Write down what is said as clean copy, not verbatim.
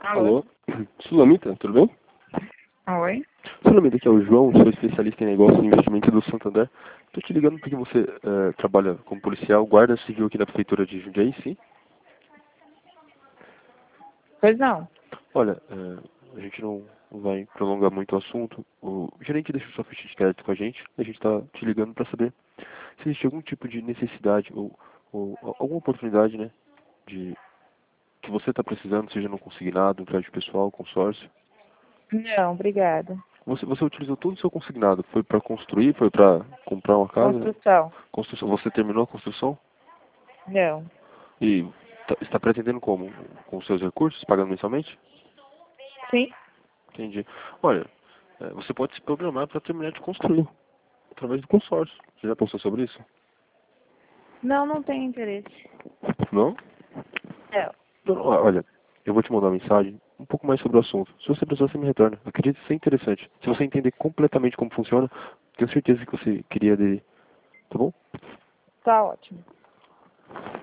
Alô? Alô? Sulamita, tudo bem? Oi? Sulamita, aqui é o João, sou especialista em negócios e investimento do Santander. Estou te ligando porque você trabalha como policial, guarda civil aqui da prefeitura de Jundiaí, sim? Pois não. Olha, a gente não vai prolongar muito o assunto. O gerente deixou sua ficha de crédito com a gente. A gente está te ligando para saber se existe algum tipo de necessidade ou alguma oportunidade, né, de que você está precisando, seja no consignado, no crédito pessoal, consórcio. Não, obrigada. Você utilizou todo o seu consignado. Foi para construir, foi para comprar uma casa? Construção. Construção. Você terminou a construção? Não. E está pretendendo como? Com os seus recursos, pagando mensalmente? Sim? Entendi. Olha, você pode se programar para terminar de construir, através do consórcio. Você já pensou sobre isso? Não, não tenho interesse. Não? Não. Não, olha, eu vou te mandar uma mensagem um pouco mais sobre o assunto. Se você precisar, você me retorna. Acredito ser interessante. Se você entender completamente como funciona, tenho certeza que você queria aderir. Tá bom? Tá ótimo.